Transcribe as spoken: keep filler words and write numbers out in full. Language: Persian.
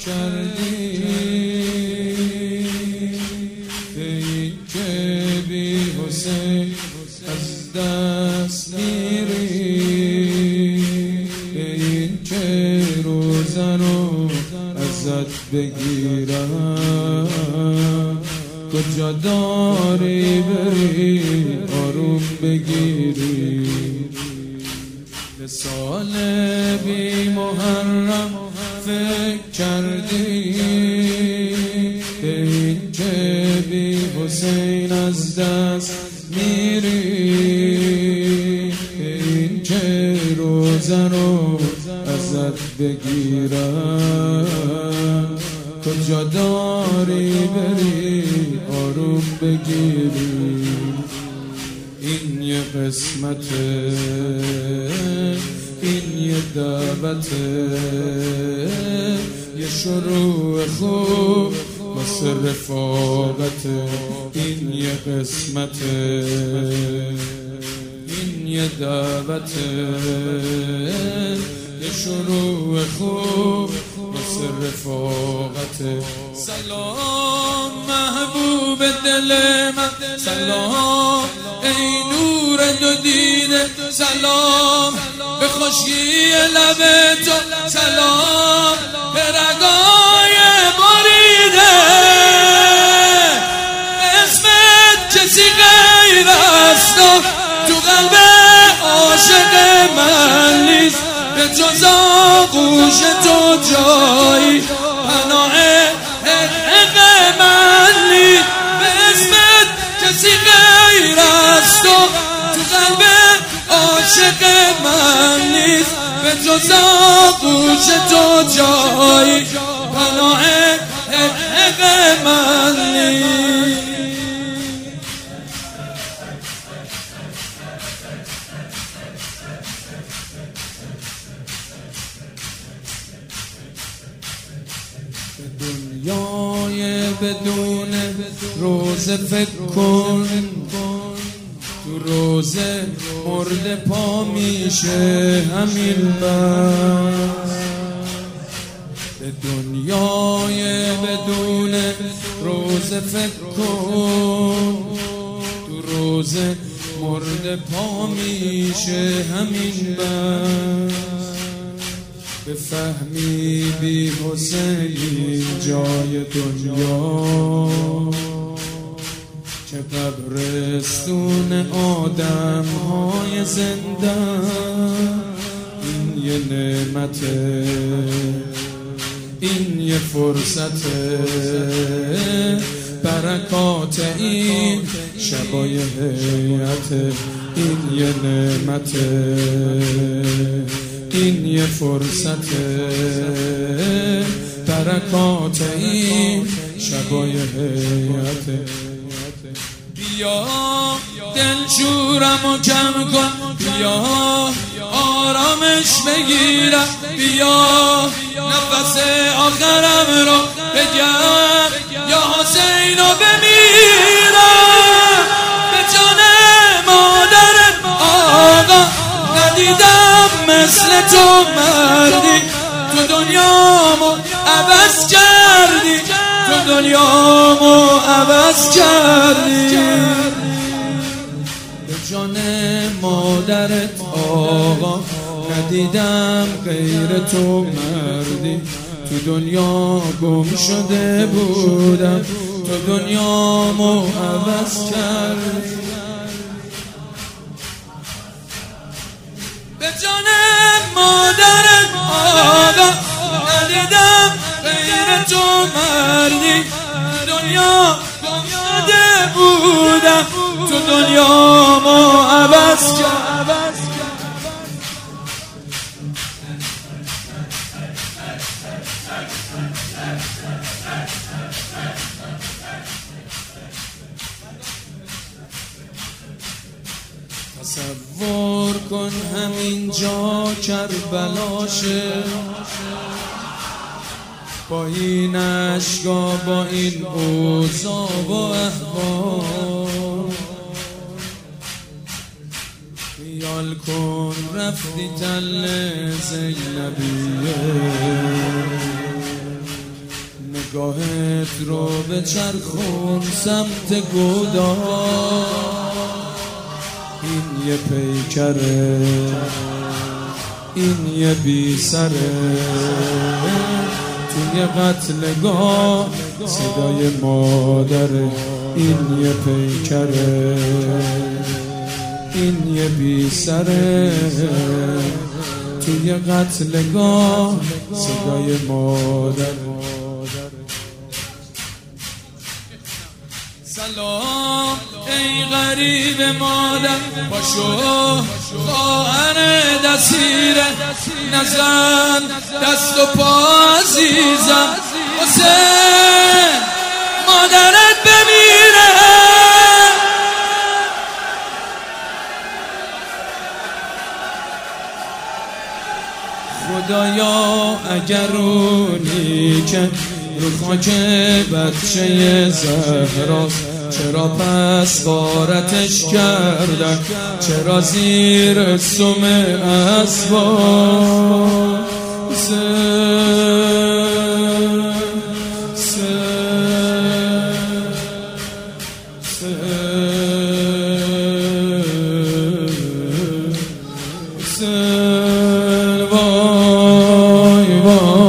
کردی ای که بی حسین از دست میری ای که روزه رو ازت بگیرم کجا داری بری آروم بگیری سال بی محرم فکر کردی این که بی حسین از دست میری این که روزه رو ازت بگیرم کجا داری بری آروم بگیری این یه قسمته این یه دعوته یه شروع خوب واسه رفاقته این یه قسمته این یه دعوته یه شروع خوب واسه رفاقته سلام محبوب دل من سلام ای نور دو دیده سلام به خوشی لب تو سلام به رگای بریده اسمت کسی غیر است تو قلب عاشق من نیست به جز آغوش تو جایی پناه حق من نیست به اسمت کسی غیر است تو قلب عاشق من نیست به جز آغوش تو جایی پناه حق من نیست دنیای بدون روزه فکر کن تو روزه مرده پا میشه همین بس به دنیای بدون روزه فکر کن تو روزه مرده پا میشه همین بس بفهمی بی حسین جای دنیا که قبرستون آدم های زنده این یه نعمته این یه فرصته برکات این شبای حیاته این یه نعمته این یه فرصته برکات این شبای حیاته بیا دلشورم و کم کن بیا آرامش بگیرم بیا نفس آخرم رو بگم یا حسین رو بمیرم به جان مادرم آقا ندیدم مثل تو مردی تو دنیامو عوض کردی تو دنیامو عوض کردی به جان مادرت آقا ندیدم غیر تو مردی تو دنیا گم شده بودم تو دنیامو عوض کردی به جان مادرم آقا ندیدم غیر تو مردی دنیا گم شده بودم تو دنیامو عوض کرد تصور کن همینجا کربلاشه با این عشقا با این اوضاع و احوال خیال کن رفتی تل زینبیه نگاهت رو به چرخون سمت گودا، این یه پیکره این یه بی سره، توی قتلگاه صدای مادره، این یه پیکره این یه بی سره، توی قتلگاه صدای مادره. سلام ای غریب مادر، پاشو خواهر دسیره، نزن دست و پا عزیزم، حسین مادرت بمیره. خدایا اگر اونی که رو خاک بچه زهراست، چرا پس غارتش کردن، چرا زیر سم اسباب وای وای